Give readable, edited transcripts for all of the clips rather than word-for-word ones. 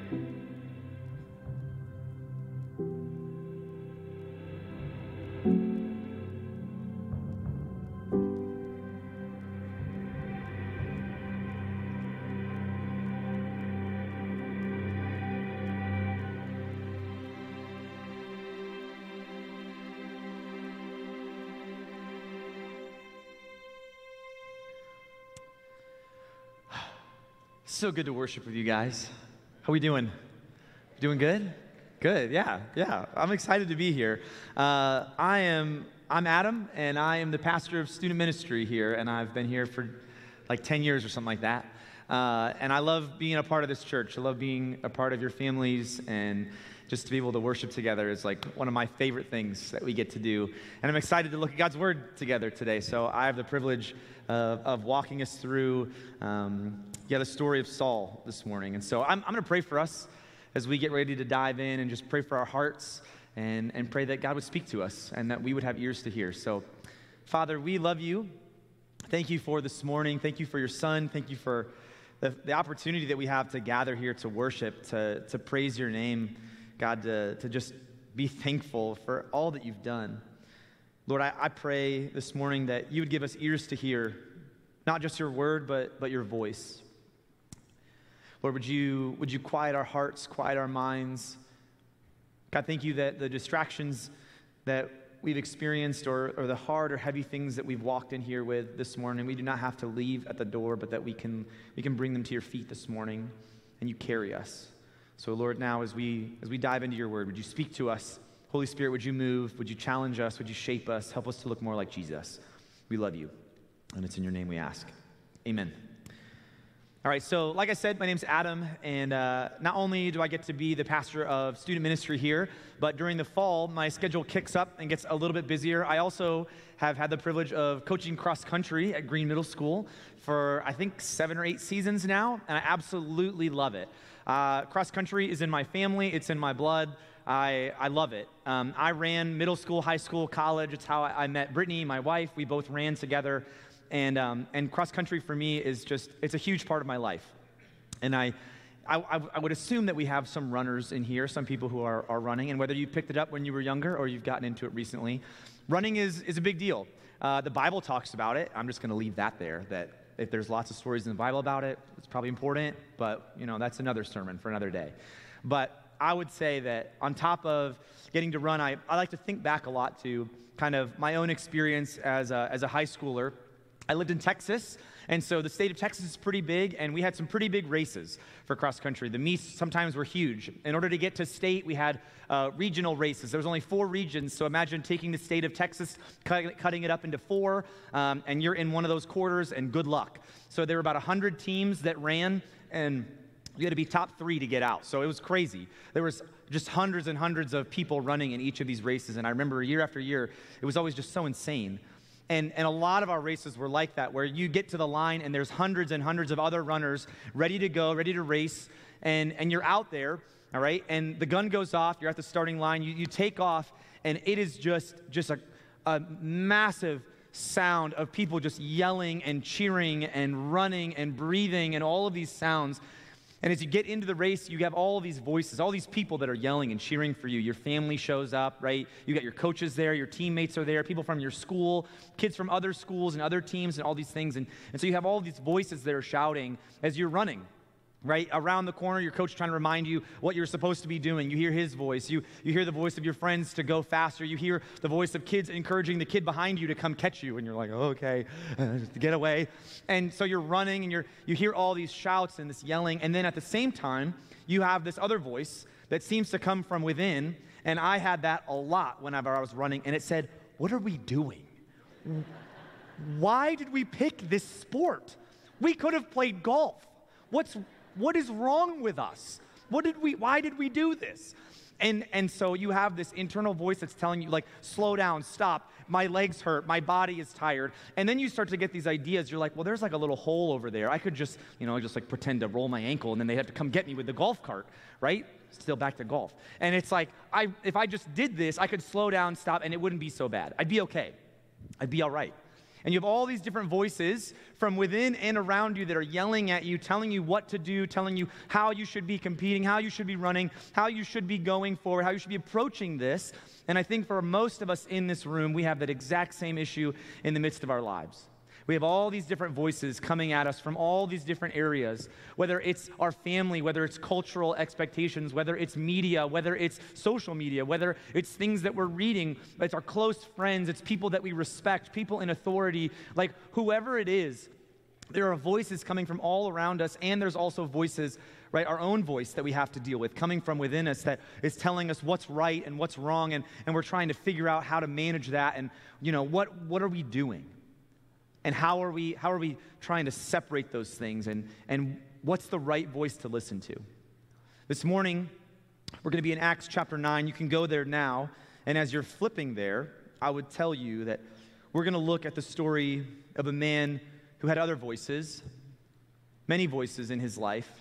So good to worship with you guys. How we doing? Doing good? Good, yeah. I'm excited to be here. I'm Adam, and I am the pastor of student ministry here, and I've been here for like 10 years or something like that. And I love being a part of this church. I love being a part of your families, and just to be able to worship together is like one of my favorite things that we get to do. And I'm excited to look at God's Word together today. So I have the privilege of walking us through the story of Saul this morning. And so I'm going to pray for us as we get ready to dive in, and just pray for our hearts and pray that God would speak to us and that we would have ears to hear. So, Father, we love you. Thank you for this morning. Thank you for your Son. Thank you for the opportunity that we have to gather here to worship, to praise your name, God, to just be thankful for all that you've done. Lord, I pray this morning that you would give us ears to hear, not just your word, but your voice. Lord, would you quiet our hearts, quiet our minds? God, thank you that the distractions that we've experienced or the hard or heavy things that we've walked in here with this morning, we do not have to leave at the door, but that we can bring them to your feet this morning, and you carry us. So, Lord, now as we dive into your word, would you speak to us? Holy Spirit, would you move? Would you challenge us? Would you shape us? Help us to look more like Jesus. We love you, and it's in your name we ask. Amen. All right, so like I said, my name's Adam, and not only do I get to be the pastor of student ministry here, but during the fall, my schedule kicks up and gets a little bit busier. I also have had the privilege of coaching cross country at Green Middle School for, I think, 7 or 8 seasons now, and I absolutely love it. Cross country is in my family. It's in my blood. I love it. I ran middle school, high school, college. It's how I met Brittany, my wife. We both ran together. And cross country for me is it's a huge part of my life. And I would assume that we have some runners in here, some people who are running, and whether you picked it up when you were younger or you've gotten into it recently, running is a big deal. The Bible talks about it. I'm just going to leave that there, that if there's lots of stories in the Bible about it, it's probably important, but that's another sermon for another day. But I would say that on top of getting to run, I like to think back a lot to kind of my own experience as a high schooler. I lived in Texas, and so the state of Texas is pretty big, and we had some pretty big races for cross country. The meets sometimes were huge. In order to get to state, we had regional races. There was only 4 regions, so imagine taking the state of Texas, cutting it up into 4, and you're in one of those quarters, and good luck. So there were about 100 teams that ran, and you had to be top 3 to get out. So it was crazy. There was just hundreds and hundreds of people running in each of these races, and I remember year after year, it was always just so insane. And a lot of our races were like that, where you get to the line and there's hundreds and hundreds of other runners ready to go, ready to race, and you're out there, all right? And the gun goes off, you're at the starting line, you take off, and it is just a massive sound of people just yelling and cheering and running and breathing and all of these sounds. And as you get into the race, you have all these voices, all these people that are yelling and cheering for you. Your family shows up, right? You got your coaches there, your teammates are there, people from your school, kids from other schools and other teams and all these things. And so you have all these voices that are shouting as you're running, right? Around the corner, your coach trying to remind you what you're supposed to be doing. You hear his voice. You hear the voice of your friends to go faster. You hear the voice of kids encouraging the kid behind you to come catch you. And you're like, oh, okay, get away. And so you're running and you hear all these shouts and this yelling. And then at the same time, you have this other voice that seems to come from within. And I had that a lot whenever I was running. And it said, what are we doing? Why did we pick this sport? We could have played golf. What is wrong with us? Why did we do this? And so you have this internal voice that's telling you, like, slow down, stop, my legs hurt, my body is tired. And then you start to get these ideas. You're like, well, there's like a little hole over there. I could just like pretend to roll my ankle, and then they have to come get me with the golf cart, right? Still back to golf. And it's like, if I just did this, I could slow down, stop, and it wouldn't be so bad. I'd be okay. I'd be all right. And you have all these different voices from within and around you that are yelling at you, telling you what to do, telling you how you should be competing, how you should be running, how you should be going forward, how you should be approaching this. And I think for most of us in this room, we have that exact same issue in the midst of our lives. We have all these different voices coming at us from all these different areas, whether it's our family, whether it's cultural expectations, whether it's media, whether it's social media, whether it's things that we're reading, it's our close friends, it's people that we respect, people in authority, like whoever it is, there are voices coming from all around us, and there's also voices, right, our own voice that we have to deal with, coming from within us that is telling us what's right and what's wrong, and we're trying to figure out how to manage that, and, what are we doing? And how are we trying to separate those things? And what's the right voice to listen to? This morning, we're going to be in Acts chapter 9. You can go there now. And as you're flipping there, I would tell you that we're going to look at the story of a man who had other voices, many voices in his life.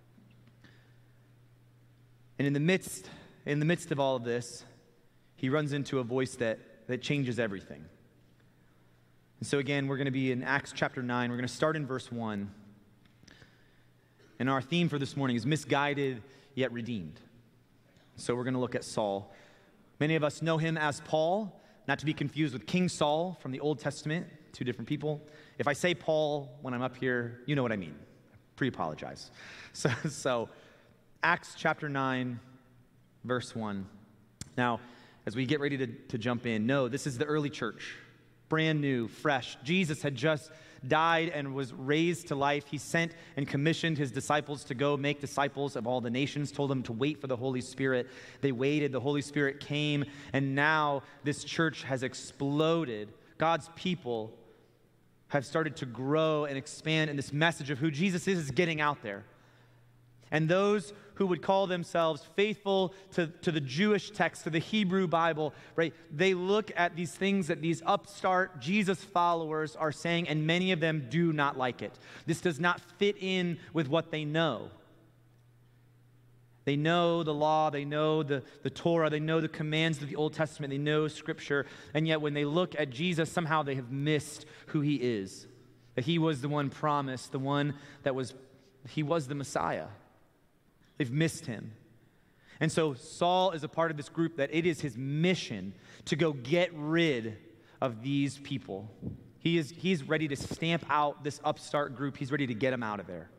And in the midst of all of this, he runs into a voice that changes everything. And so again, we're going to be in Acts chapter 9. We're going to start in verse 1. And our theme for this morning is misguided yet redeemed. So we're going to look at Saul. Many of us know him as Paul, not to be confused with King Saul from the Old Testament, two different people. If I say Paul when I'm up here, you know what I mean. Pre-apologize. So Acts chapter 9, verse 1. Now, as we get ready to jump in, no, this is the early church. Brand new, fresh. Jesus had just died and was raised to life. He sent and commissioned his disciples to go make disciples of all the nations, told them to wait for the Holy Spirit. They waited, the Holy Spirit came, and now this church has exploded. God's people have started to grow and expand, and this message of who Jesus is getting out there. And those who would call themselves faithful to the Jewish text, to the Hebrew Bible, right? They look at these things that these upstart Jesus followers are saying, and many of them do not like it. This does not fit in with what they know. They know the law, they know the Torah, they know the commands of the Old Testament, they know Scripture, and yet when they look at Jesus, somehow they have missed who he is. That he was the one promised, the one he was the Messiah. They've missed him. And so Saul is a part of this group that it is his mission to go get rid of these people. He's ready to stamp out this upstart group. He's ready to get them out of there.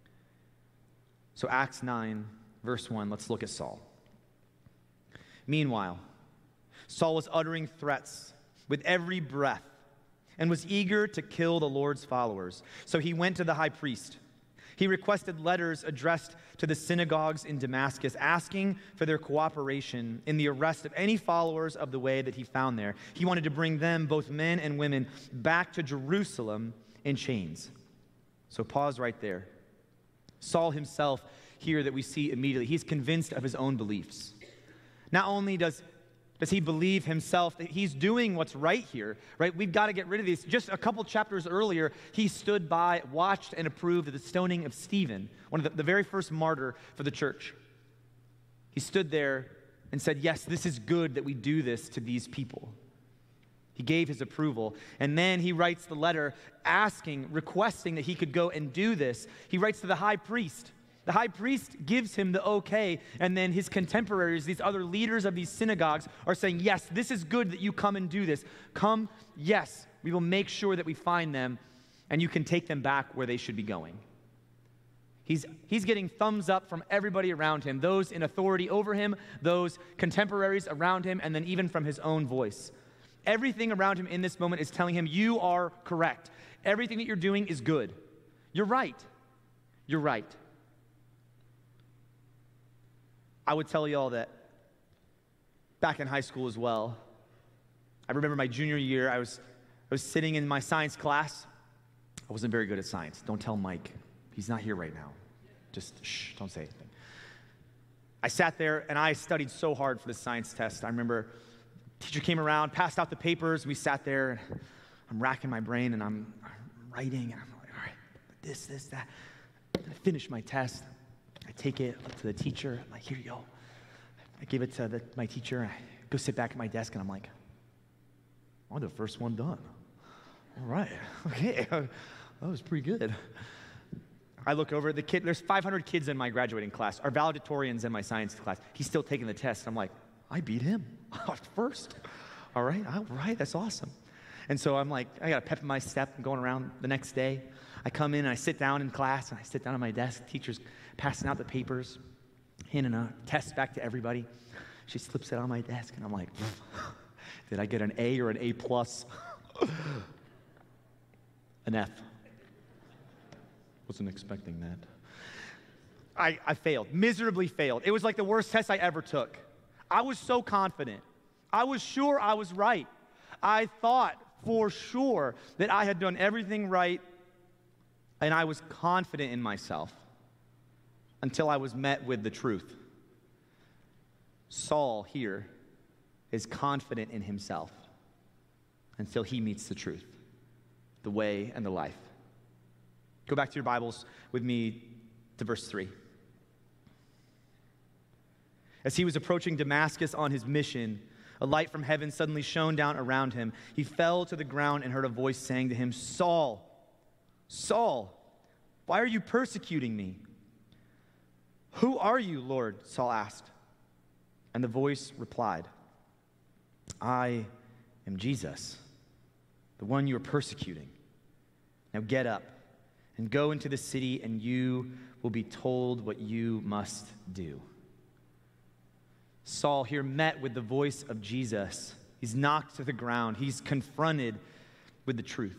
So Acts 9, verse 1, let's look at Saul. Meanwhile, Saul was uttering threats with every breath and was eager to kill the Lord's followers. So he went to the high priest. He requested letters addressed to the synagogues in Damascus, asking for their cooperation in the arrest of any followers of the way that he found there. He wanted to bring them, both men and women, back to Jerusalem in chains. So pause right there. Saul himself here that we see immediately, he's convinced of his own beliefs. Not only does he believe himself that he's doing what's right here, right? We've got to get rid of these. Just a couple chapters earlier, he stood by, watched, and approved of the stoning of Stephen, one of the very first martyr for the church. He stood there and said, yes, this is good that we do this to these people. He gave his approval. And then he writes the letter requesting that he could go and do this. He writes to the high priest. The high priest gives him the okay, and then his contemporaries, these other leaders of these synagogues, are saying, yes, this is good that you come and do this. Come, yes, we will make sure that we find them, and you can take them back where they should be going. He's getting thumbs up from everybody around him, those in authority over him, those contemporaries around him, and then even from his own voice. Everything around him in this moment is telling him, you are correct. Everything that you're doing is good. You're right. You're right. I would tell you all that back in high school as well. I remember my junior year, I was sitting in my science class. I wasn't very good at science. Don't tell Mike. He's not here right now. Just shh, don't say anything. I sat there and I studied so hard for the science test. I remember the teacher came around, passed out the papers, and we sat there, and I'm racking my brain, and I'm writing, and I'm like, all right, this, that. I finish my test. I take it up to the teacher. I'm like, here you go. I give it to my teacher. I go sit back at my desk, and I'm like, I'm the first one done. All right, okay, that was pretty good. I look over at the kid. There's 500 kids in my graduating class. Our valedictorian's in my science class. He's still taking the test. I'm like, I beat him first. All right, that's awesome. And so I'm like, I got a pep in my step. I'm going around the next day. I come in and I sit down in class, and I sit down at my desk. Teacher's passing out the papers, handing a test back to everybody. She slips it on my desk, and I'm like, did I get an A or an A plus? An F. Wasn't expecting that. I failed, miserably failed. It was like the worst test I ever took. I was so confident. I was sure I was right. I thought for sure that I had done everything right, and I was confident in myself until I was met with the truth. Saul here is confident in himself until he meets the truth, the way, and the life. Go back to your Bibles with me to verse 3. As he was approaching Damascus on his mission, a light from heaven suddenly shone down around him. He fell to the ground and heard a voice saying to him, Saul, Saul, why are you persecuting me? Who are you, Lord? Saul asked. And the voice replied, I am Jesus, the one you are persecuting. Now get up and go into the city, and you will be told what you must do. Saul here met with the voice of Jesus. He's knocked to the ground. He's confronted with the truth.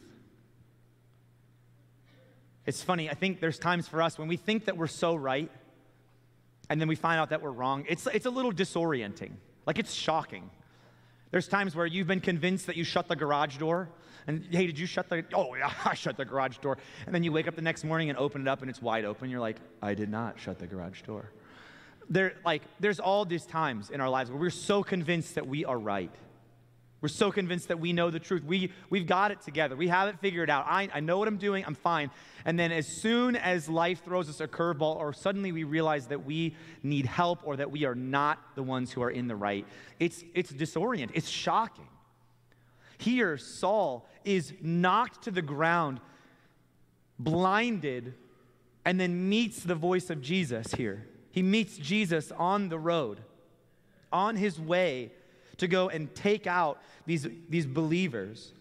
It's funny, I think there's times for us when we think that we're so right, and then we find out that we're wrong. It's a little disorienting. Like, it's shocking. There's times where you've been convinced that you shut the garage door, and hey, did you shut the, oh yeah, I shut the garage door. And then you wake up the next morning and open it up and it's wide open. You're like, I did not shut the garage door. There's all these times in our lives where we're so convinced that we are right. We're so convinced that we know the truth. We've got it together. We have it figured out. I know what I'm doing. I'm fine. And then as soon as life throws us a curveball, or suddenly we realize that we need help, or that we are not the ones who are in the right, it's disorienting. It's shocking. Here, Saul is knocked to the ground, blinded, and then meets the voice of Jesus here. He meets Jesus on the road, on his way to go and take out these believers.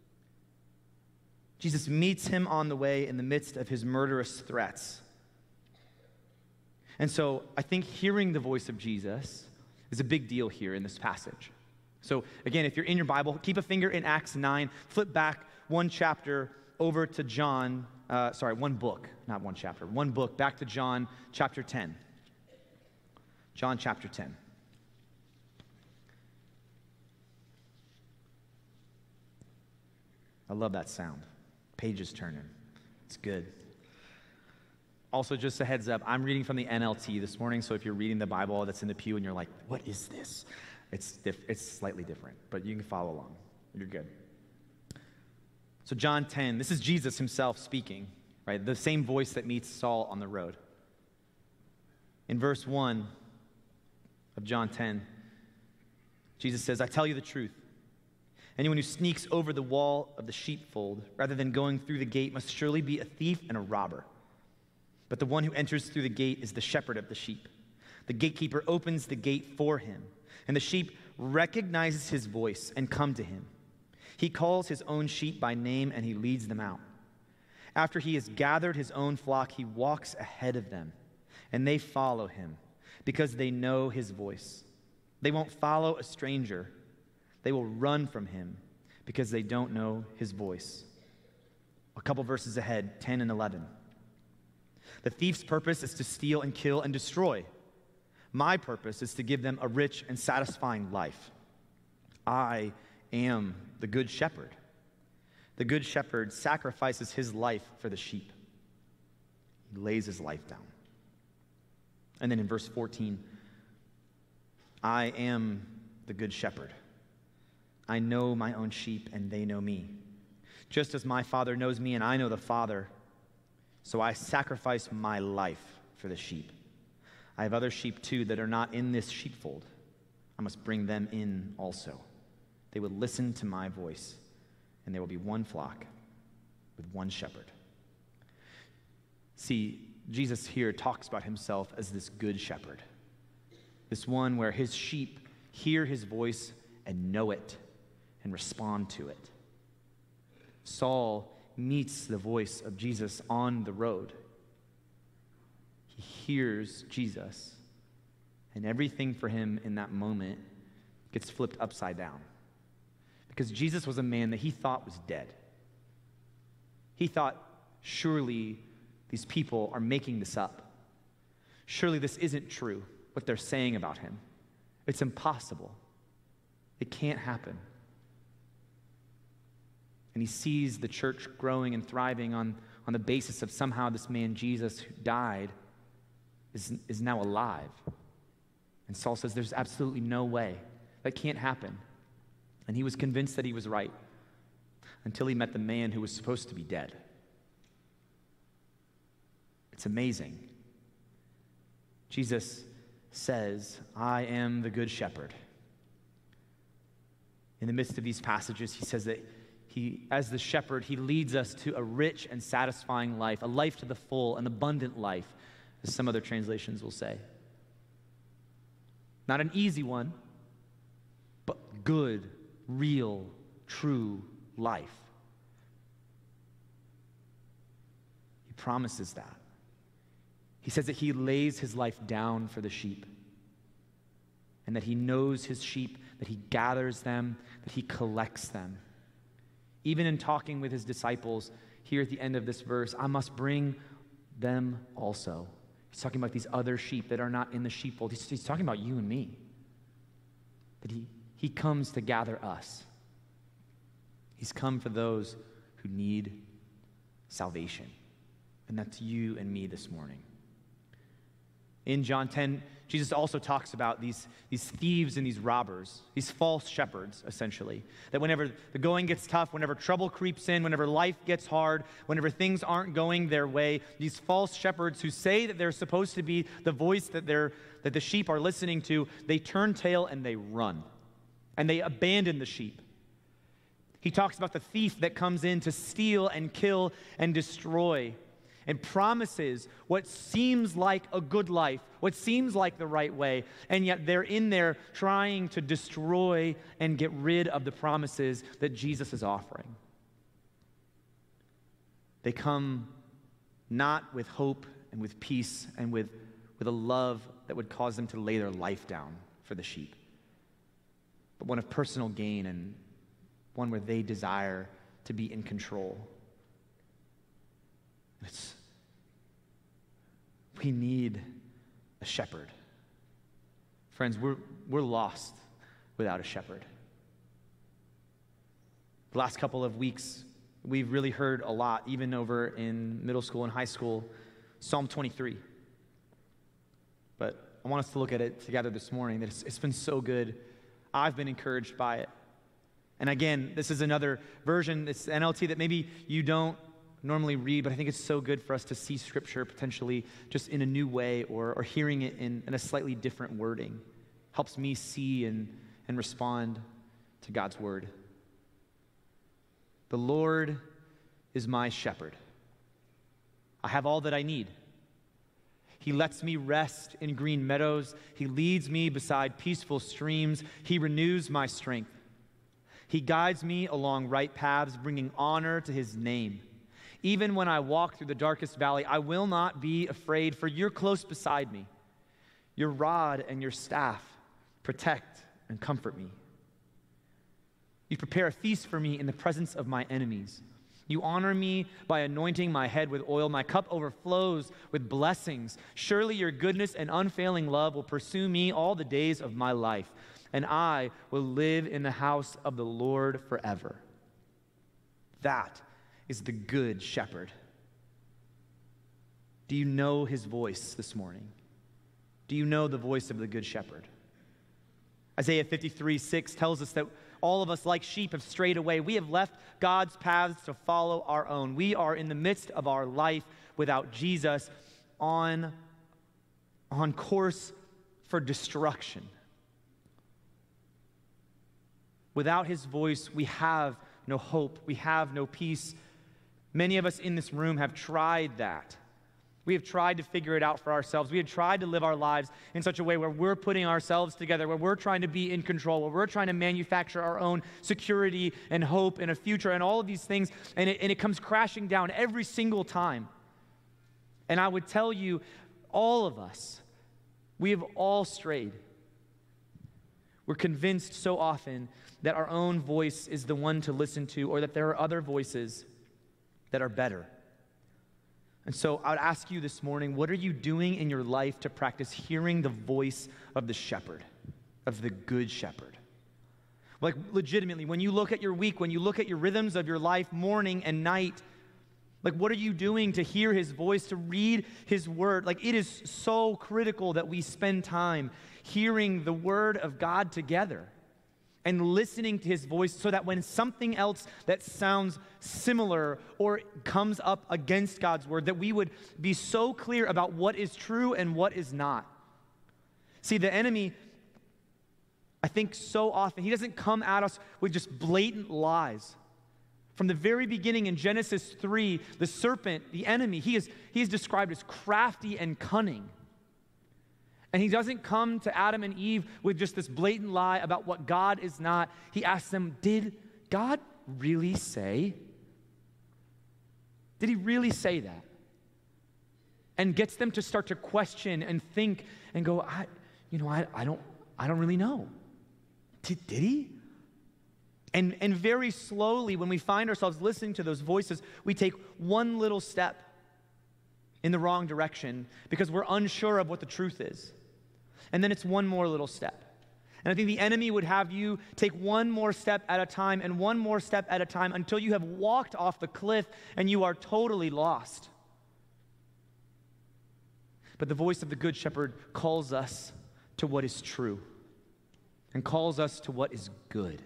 Jesus meets him on the way in the midst of his murderous threats. And so I think hearing the voice of Jesus is a big deal here in this passage. So again, if you're in your Bible, keep a finger in Acts 9, flip back one chapter over to John, one book, not one chapter, one book, back to John chapter 10. John chapter 10. I love that sound. Pages turning. It's good. Also, just a heads up, I'm reading from the NLT this morning, so if you're reading the Bible that's in the pew and you're like, what is this? It's slightly different, but you can follow along. You're good. So John 10, this is Jesus himself speaking, right? The same voice that meets Saul on the road. In verse 1 of John 10, Jesus says, I tell you the truth. Anyone who sneaks over the wall of the sheepfold rather than going through the gate must surely be a thief and a robber. But the one who enters through the gate is the shepherd of the sheep. The gatekeeper opens the gate for him, and the sheep recognizes his voice and come to him. He calls his own sheep by name, and he leads them out. After he has gathered his own flock, he walks ahead of them, and they follow him because they know his voice. They won't follow a stranger. They will run from him because they don't know his voice. A couple verses ahead, 10 and 11. The thief's purpose is to steal and kill and destroy. My purpose is to give them a rich and satisfying life. I am the good shepherd. The good shepherd sacrifices his life for the sheep. He lays his life down. And then in verse 14, I am the good shepherd. I know my own sheep, and they know me. Just as my Father knows me, and I know the Father, so I sacrifice my life for the sheep. I have other sheep, too, that are not in this sheepfold. I must bring them in also. They will listen to my voice, and there will be one flock with one shepherd. See, Jesus here talks about himself as this good shepherd, this one where his sheep hear his voice and know it and respond to it. Saul meets the voice of Jesus on the road. He hears Jesus, and everything for him in that moment gets flipped upside down. Because Jesus was a man that he thought was dead. He thought, surely these people are making this up. Surely this isn't true, what they're saying about him. It's impossible. It can't happen. And he sees the church growing and thriving on the basis of somehow this man Jesus who died is now alive. And Saul says, there's absolutely no way. That can't happen. And he was convinced that he was right until he met the man who was supposed to be dead. It's amazing. Jesus says, I am the good shepherd. In the midst of these passages, he says that he, as the shepherd, he leads us to a rich and satisfying life, a life to the full, an abundant life, as some other translations will say. Not an easy one, but good, real, true life. He promises that. He says that he lays his life down for the sheep, and that he knows his sheep, that he gathers them, that he collects them. Even in talking with his disciples here at the end of this verse, I must bring them also. He's talking about these other sheep that are not in the sheepfold. He's talking about you and me. That he comes to gather us. He's come for those who need salvation. And that's you and me this morning. In John 10, Jesus also talks about these thieves and these robbers, these false shepherds, essentially. That whenever the going gets tough, whenever trouble creeps in, whenever life gets hard, whenever things aren't going their way, these false shepherds who say that they're supposed to be the voice that the sheep are listening to, they turn tail and they run. And they abandon the sheep. He talks about the thief that comes in to steal and kill and destroy, and promises what seems like a good life, what seems like the right way, and yet they're in there trying to destroy and get rid of the promises that Jesus is offering. They come not with hope and with peace and with a love that would cause them to lay their life down for the sheep, but one of personal gain and one where they desire to be in control. We need a shepherd. Friends, we're lost without a shepherd. The last couple of weeks, we've really heard a lot, even over in middle school and high school, Psalm 23. But I want us to look at it together this morning. That it's been so good. I've been encouraged by it. And again, this is another version, it's NLT that maybe you don't normally read, but I think it's so good for us to see Scripture potentially just in a new way or hearing it in a slightly different wording. Helps me see and respond to God's word. The Lord is my shepherd. I have all that I need. He lets me rest in green meadows. He leads me beside peaceful streams. He renews my strength. He guides me along right paths, bringing honor to his name. Even when I walk through the darkest valley, I will not be afraid, for you're close beside me. Your rod and your staff protect and comfort me. You prepare a feast for me in the presence of my enemies. You honor me by anointing my head with oil. My cup overflows with blessings. Surely your goodness and unfailing love will pursue me all the days of my life, and I will live in the house of the Lord forever. That is the good shepherd. Do you know his voice this morning? Do you know the voice of the good shepherd? Isaiah 53:6 tells us that all of us like sheep have strayed away. We have left God's paths to follow our own. We are in the midst of our life without Jesus, on course for destruction. Without his voice, we have no hope. We have no peace. Many of us in this room have tried that. We have tried to figure it out for ourselves. We have tried to live our lives in such a way where we're putting ourselves together, where we're trying to be in control, where we're trying to manufacture our own security and hope and a future and all of these things, and it comes crashing down every single time. And I would tell you, all of us, we have all strayed. We're convinced so often that our own voice is the one to listen to, or that there are other voices that are better. And so I would ask you this morning, what are you doing in your life to practice hearing the voice of the shepherd, of the good shepherd? Like legitimately, when you look at your week, when you look at your rhythms of your life, morning and night, like what are you doing to hear his voice, to read his word? Like it is so critical that we spend time hearing the word of God together and listening to his voice, so that when something else that sounds similar or comes up against God's word, that we would be so clear about what is true and what is not. See, the enemy, I think so often, he doesn't come at us with just blatant lies. From the very beginning in Genesis 3, the serpent, the enemy, he is described as crafty and cunning. And he doesn't come to Adam and Eve with just this blatant lie about what God is not. He asks them, did God really say? Did he really say that? And gets them to start to question and think and go, I don't really know. Did he? And very slowly, when we find ourselves listening to those voices, we take one little step in the wrong direction because we're unsure of what the truth is. And then it's one more little step. And I think the enemy would have you take one more step at a time and one more step at a time until you have walked off the cliff and you are totally lost. But the voice of the Good Shepherd calls us to what is true and calls us to what is good.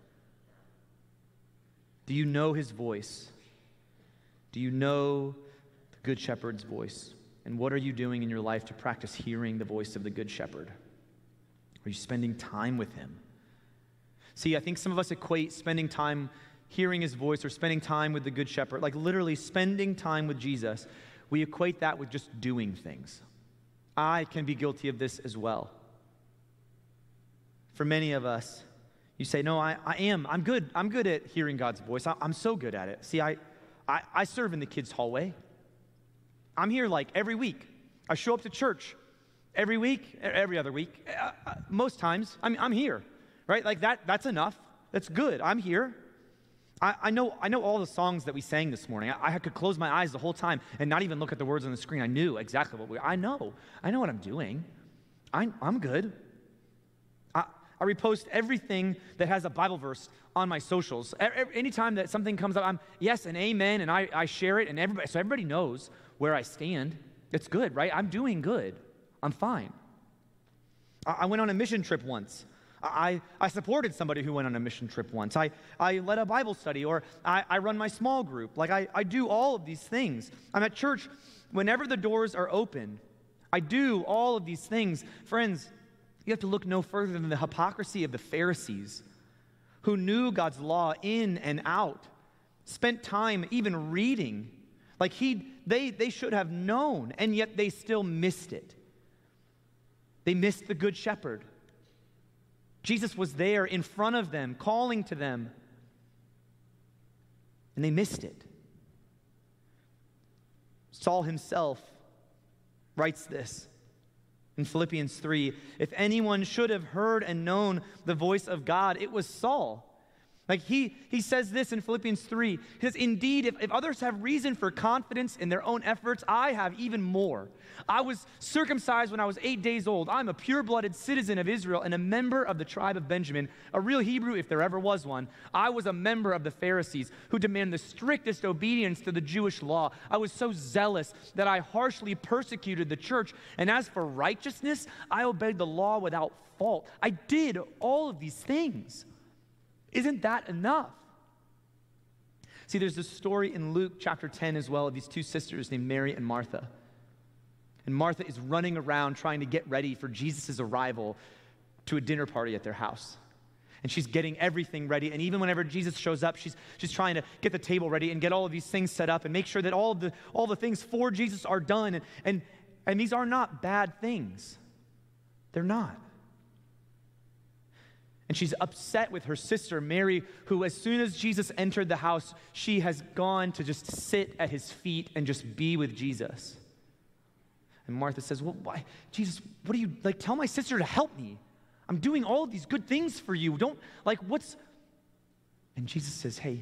Do you know his voice? Do you know the Good Shepherd's voice? And what are you doing in your life to practice hearing the voice of the Good Shepherd? Are you spending time with him? See, I think some of us equate spending time hearing his voice or spending time with the Good Shepherd, like literally spending time with Jesus. We equate that with just doing things. I can be guilty of this as well. For many of us, you say, no, I'm good. I'm good at hearing God's voice. I'm so good at it. See, I serve in the kids' hallway. I'm here like every week. I show up to church every week, every other week. Most times, I'm here, right? Like that's enough. That's good. I'm here. I know all the songs that we sang this morning. I could close my eyes the whole time and not even look at the words on the screen. I knew exactly I know what I'm doing. I'm good. I repost everything that has a Bible verse on my socials. Anytime that something comes up, I'm yes and amen, and I share it, and everybody knows where I stand. It's good, right? I'm doing good. I'm fine. I went on a mission trip once. I supported somebody who went on a mission trip once. I led a Bible study, or I run my small group. Like I do all of these things. I'm at church whenever the doors are open. I do all of these things. Friends, you have to look no further than the hypocrisy of the Pharisees, who knew God's law in and out, spent time even reading. Like they should have known, and yet they still missed it. They missed the Good Shepherd. Jesus was there in front of them, calling to them, and they missed it. Saul himself writes this in Philippians 3, if anyone should have heard and known the voice of God, it was Saul. Like he says this in Philippians 3. He says, indeed, if others have reason for confidence in their own efforts, I have even more. I was circumcised when I was 8 days old. I'm a pure-blooded citizen of Israel and a member of the tribe of Benjamin, a real Hebrew if there ever was one. I was a member of the Pharisees who demand the strictest obedience to the Jewish law. I was so zealous that I harshly persecuted the church. And as for righteousness, I obeyed the law without fault. I did all of these things. Isn't that enough? See, there's this story in Luke chapter 10 as well of these two sisters named Mary and Martha. And Martha is running around trying to get ready for Jesus' arrival to a dinner party at their house. And she's getting everything ready. And even whenever Jesus shows up, she's trying to get the table ready and get all of these things set up and make sure that all the things for Jesus are done. And these are not bad things. They're not. And she's upset with her sister, Mary, who as soon as Jesus entered the house, she has gone to just sit at his feet and just be with Jesus. And Martha says, well, why? Jesus, what do you, tell my sister to help me. I'm doing all of these good things for you. Don't, what's... And Jesus says, hey,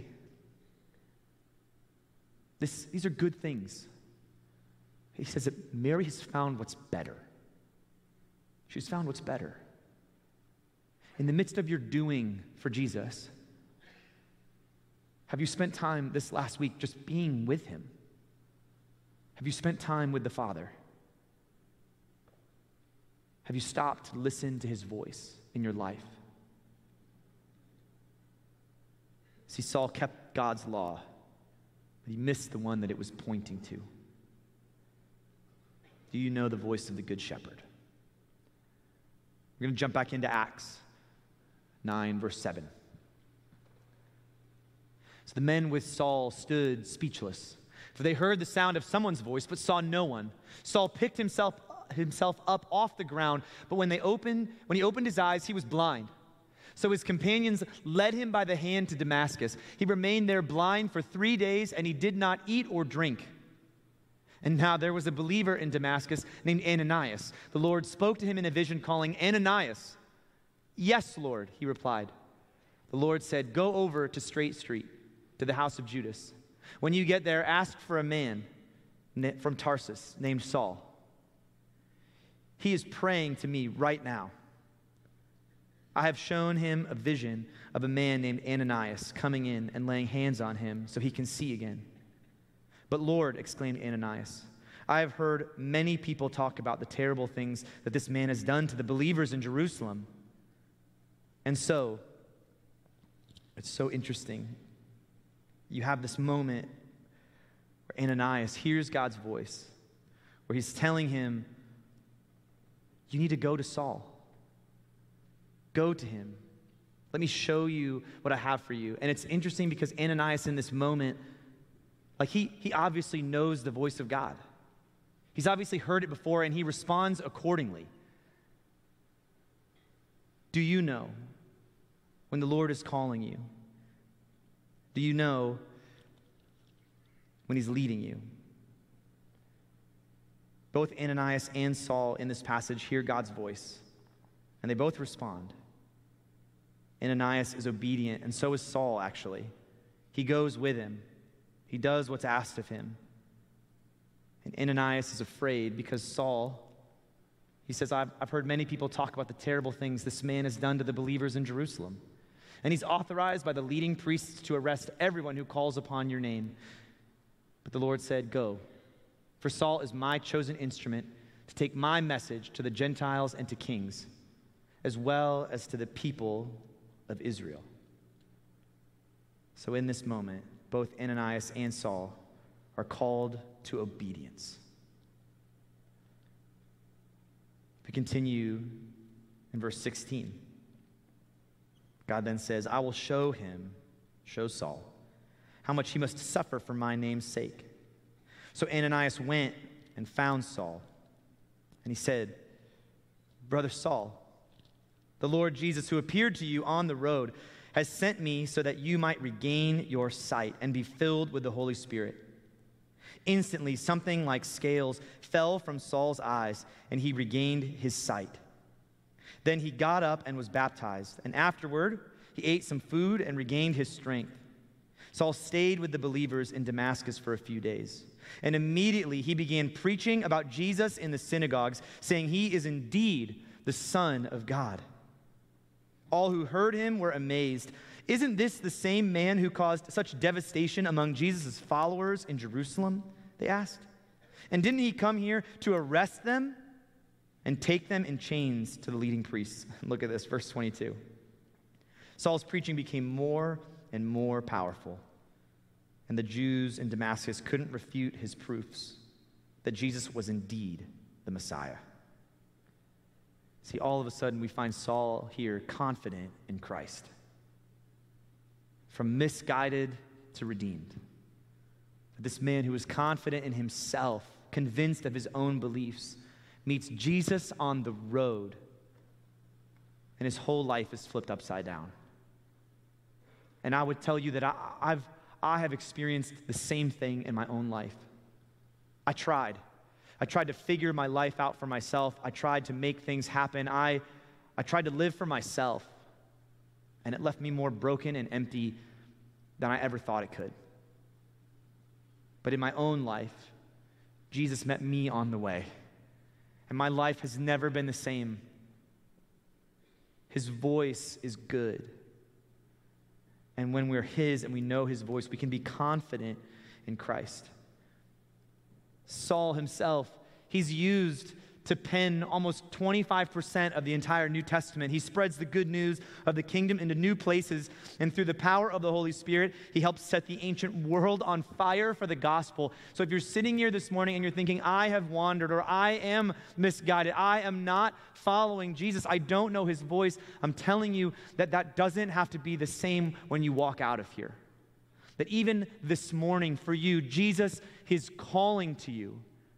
these are good things. He says that Mary has found what's better. She's found what's better. In the midst of your doing for Jesus, have you spent time this last week just being with him? Have you spent time with the Father? Have you stopped to listen to his voice in your life? See, Saul kept God's law, but he missed the one that it was pointing to. Do you know the voice of the Good Shepherd? We're going to jump back into Acts 9, verse 7. So the men with Saul stood speechless, for they heard the sound of someone's voice, but saw no one. Saul picked himself up off the ground, but when he opened his eyes, he was blind. So his companions led him by the hand to Damascus. He remained there blind for 3 days, and he did not eat or drink. And now there was a believer in Damascus named Ananias. The Lord spoke to him in a vision, calling, Ananias. Yes, Lord, he replied. The Lord said, go over to Straight Street, to the house of Judas. When you get there, ask for a man from Tarsus named Saul. He is praying to me right now. I have shown him a vision of a man named Ananias coming in and laying hands on him so he can see again. But Lord, exclaimed Ananias, I have heard many people talk about the terrible things that this man has done to the believers in Jerusalem. And so, it's so interesting. You have this moment where Ananias hears God's voice, where he's telling him, you need to go to Saul. Go to him. Let me show you what I have for you. And it's interesting because Ananias in this moment, he obviously knows the voice of God. He's obviously heard it before and he responds accordingly. Do you know when the Lord is calling you? Do you know when he's leading you? Both Ananias and Saul in this passage hear God's voice, and they both respond. Ananias is obedient, and so is Saul, actually. He goes with him. He does what's asked of him. And Ananias is afraid because Saul, he says, I've heard many people talk about the terrible things this man has done to the believers in Jerusalem. And he's authorized by the leading priests to arrest everyone who calls upon your name. But the Lord said, go. For Saul is my chosen instrument to take my message to the Gentiles and to kings, as well as to the people of Israel. So in this moment, both Ananias and Saul are called to obedience. We continue in verse 16. God then says, I will show Saul, how much he must suffer for my name's sake. So Ananias went and found Saul, and he said, Brother Saul, the Lord Jesus, who appeared to you on the road, has sent me so that you might regain your sight and be filled with the Holy Spirit. Instantly, something like scales fell from Saul's eyes, and he regained his sight. Then he got up and was baptized, and afterward he ate some food and regained his strength. Saul stayed with the believers in Damascus for a few days. And immediately he began preaching about Jesus in the synagogues, saying he is indeed the Son of God. All who heard him were amazed. Isn't this the same man who caused such devastation among Jesus' followers in Jerusalem? They asked. And didn't he come here to arrest them and take them in chains to the leading priests? Look at this, verse 22. Saul's preaching became more and more powerful, and the Jews in Damascus couldn't refute his proofs that Jesus was indeed the Messiah. See, all of a sudden we find Saul here confident in Christ. From misguided to redeemed. This man who was confident in himself, convinced of his own beliefs, meets Jesus on the road, and his whole life is flipped upside down. And I would tell you that I have experienced the same thing in my own life. I tried to figure my life out for myself. I tried to make things happen. I tried to live for myself, and it left me more broken and empty than I ever thought it could. But in my own life, Jesus met me on the way, and my life has never been the same. His voice is good. And when we're his and we know his voice, we can be confident in Christ. Saul himself, he's used to pen almost 25% of the entire New Testament. He spreads the good news of the kingdom into new places, and through the power of the Holy Spirit, he helps set the ancient world on fire for the gospel. So if you're sitting here this morning and you're thinking, I have wandered, or I am misguided, I am not following Jesus, I don't know his voice, I'm telling you that doesn't have to be the same when you walk out of here. That even this morning for you, Jesus is calling to you.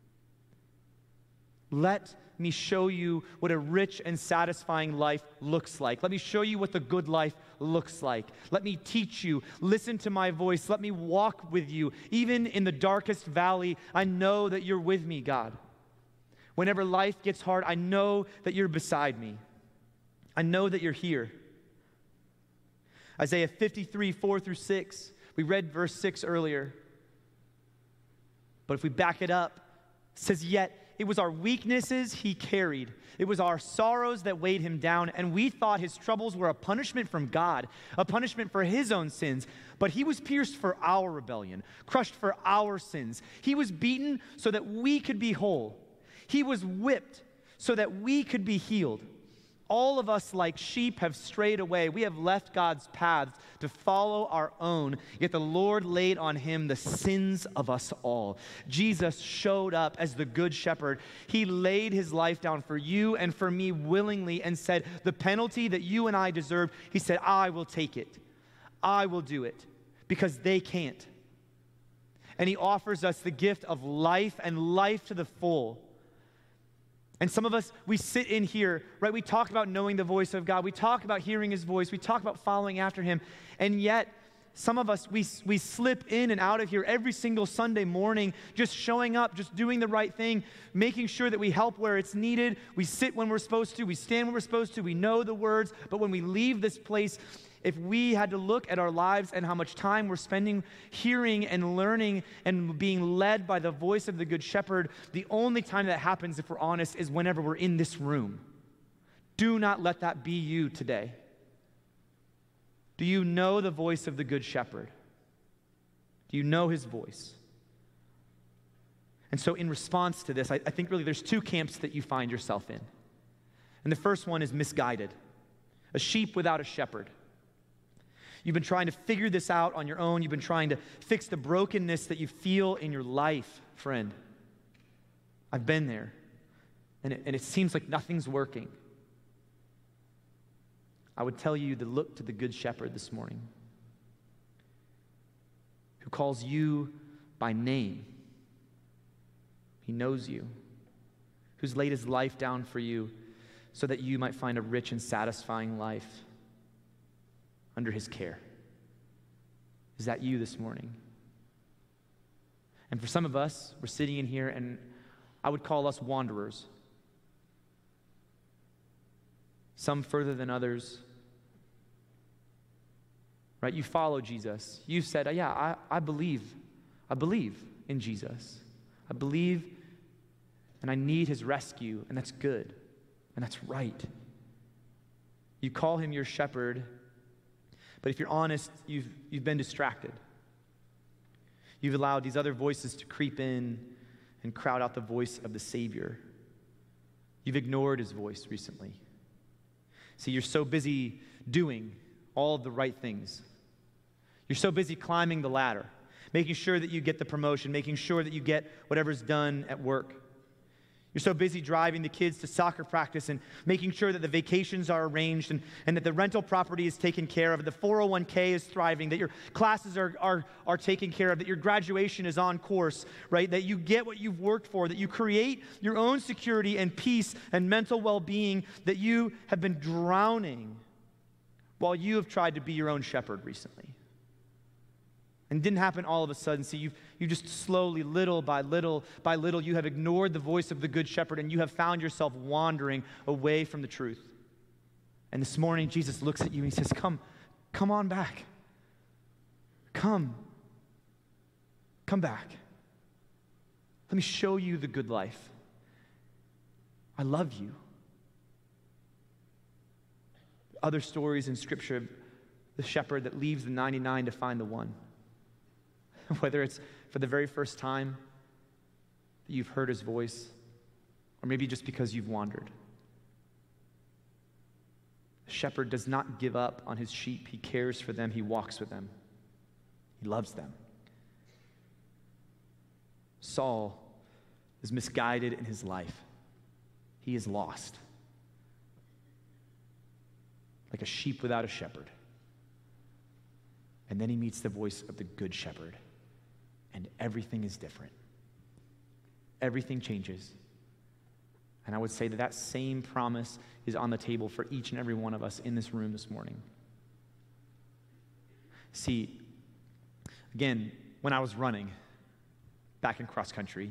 Let me show you what a rich and satisfying life looks like. Let me show you what the good life looks like. Let me teach you. Listen to my voice. Let me walk with you. Even in the darkest valley, I know that you're with me, God. Whenever life gets hard, I know that you're beside me. I know that you're here. Isaiah 53, 4 through 6. We read verse 6 earlier. But if we back it up, it says, yet it was our weaknesses he carried. It was our sorrows that weighed him down, and we thought his troubles were a punishment from God, a punishment for his own sins. But he was pierced for our rebellion, crushed for our sins. He was beaten so that we could be whole. He was whipped so that we could be healed. All of us like sheep have strayed away. We have left God's paths to follow our own, yet the Lord laid on him the sins of us all. Jesus showed up as the good shepherd. He laid his life down for you and for me willingly and said, the penalty that you and I deserve, he said, I will take it. I will do it because they can't. And he offers us the gift of life and life to the full. And some of us, we sit in here, right? We talk about knowing the voice of God. We talk about hearing his voice. We talk about following after him. And yet, some of us, we slip in and out of here every single Sunday morning, just showing up, just doing the right thing, making sure that we help where it's needed. We sit when we're supposed to. We stand when we're supposed to. We know the words. But when we leave this place, if we had to look at our lives and how much time we're spending hearing and learning and being led by the voice of the Good Shepherd, the only time that happens, if we're honest, is whenever we're in this room. Do not let that be you today. Do you know the voice of the Good Shepherd? Do you know his voice? And so in response to this, I think really there's two camps that you find yourself in. And the first one is misguided, a sheep without a shepherd. You've been trying to figure this out on your own. You've been trying to fix the brokenness that you feel in your life, friend. I've been there, and it seems like nothing's working. I would tell you to look to the Good Shepherd this morning, who calls you by name. He knows you, who's laid his life down for you so that you might find a rich and satisfying life under his care. Is that you this morning? And for some of us, we're sitting in here, and I would call us wanderers. Some further than others. Right? You follow Jesus. You've said, yeah, I believe. I believe in Jesus. I believe, and I need his rescue, and that's good, and that's right. You call him your shepherd. But if you're honest, you've been distracted. You've allowed these other voices to creep in and crowd out the voice of the Savior. You've ignored his voice recently. See, you're so busy doing all of the right things. You're so busy climbing the ladder, making sure that you get the promotion, making sure that you get whatever's done at work. You're so busy driving the kids to soccer practice and making sure that the vacations are arranged and that the rental property is taken care of, the 401k is thriving, that your classes are taken care of, that your graduation is on course, right? That you get what you've worked for, that you create your own security and peace and mental well-being, that you have been drowning while you have tried to be your own shepherd recently. And it didn't happen all of a sudden. See, you just slowly, little by little, you have ignored the voice of the Good Shepherd, and you have found yourself wandering away from the truth. And this morning, Jesus looks at you and he says, come on back. Come back. Let me show you the good life. I love you. Other stories in Scripture, the shepherd that leaves the 99 to find the one. Whether it's for the very first time that you've heard his voice, or maybe just because you've wandered. The shepherd does not give up on his sheep. He cares for them. He walks with them. He loves them. Saul is misguided in his life. He is lost. Like a sheep without a shepherd. And then he meets the voice of the Good Shepherd. And everything is different. Everything changes. And I would say that same promise is on the table for each and every one of us in this room this morning. See, again, when I was running back in cross country,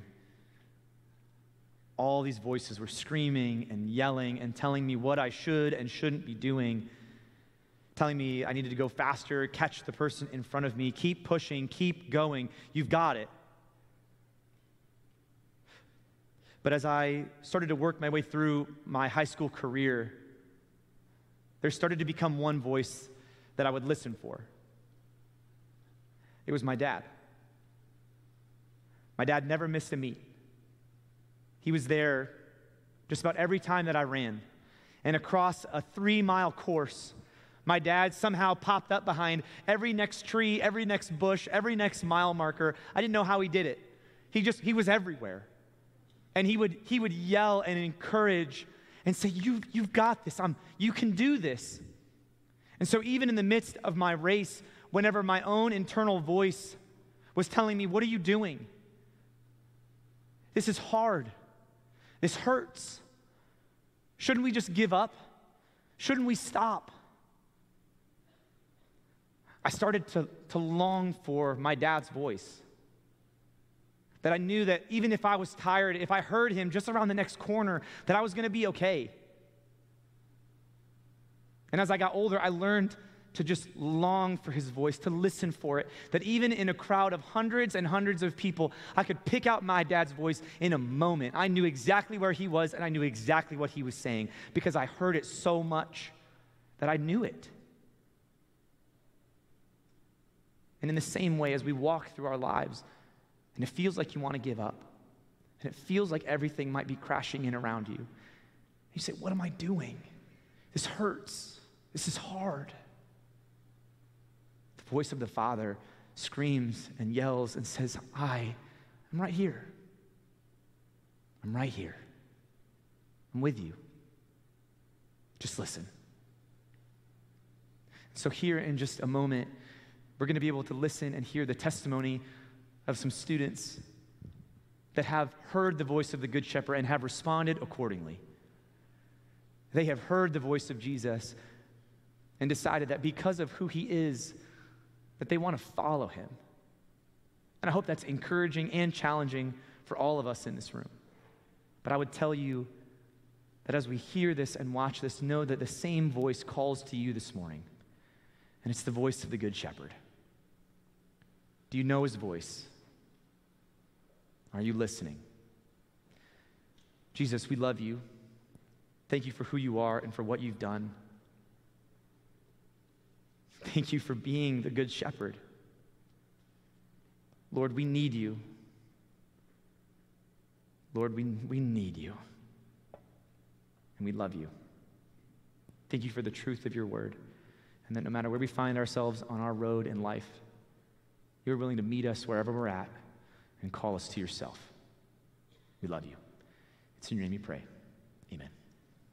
all these voices were screaming and yelling and telling me what I should and shouldn't be doing, telling me I needed to go faster, catch the person in front of me, keep pushing, keep going, you've got it. But as I started to work my way through my high school career, there started to become one voice that I would listen for. It was my dad. My dad never missed a meet. He was there just about every time that I ran. And across a 3-mile course, my dad somehow popped up behind every next tree, every next bush, every next mile marker. I didn't know how he did it. He was everywhere. And he would yell and encourage and say, you've got this. You can do this. And so even in the midst of my race, whenever my own internal voice was telling me, what are you doing? This is hard. This hurts. Shouldn't we just give up? Shouldn't we stop? I started to long for my dad's voice. That I knew that even if I was tired, if I heard him just around the next corner, that I was going to be okay. And as I got older, I learned to just long for his voice, to listen for it. That even in a crowd of hundreds and hundreds of people, I could pick out my dad's voice in a moment. I knew exactly where he was, and I knew exactly what he was saying because I heard it so much that I knew it. And in the same way, as we walk through our lives, and it feels like you want to give up, and it feels like everything might be crashing in around you, you say, what am I doing? This hurts. This is hard. The voice of the Father screams and yells and says, I'm right here. I'm right here. I'm with you. Just listen. So here in just a moment, we're going to be able to listen and hear the testimony of some students that have heard the voice of the Good Shepherd and have responded accordingly. They have heard the voice of Jesus and decided that because of who he is, that they want to follow him. And I hope that's encouraging and challenging for all of us in this room. But I would tell you that as we hear this and watch this, know that the same voice calls to you this morning. And it's the voice of the Good Shepherd. Do you know his voice? Are you listening? Jesus, we love you. Thank you for who you are and for what you've done. Thank you for being the Good Shepherd. Lord, we need you. Lord, we need you. And we love you. Thank you for the truth of your word. And that no matter where we find ourselves on our road in life, you're willing to meet us wherever we're at and call us to yourself. We love you. It's in your name we pray. Amen.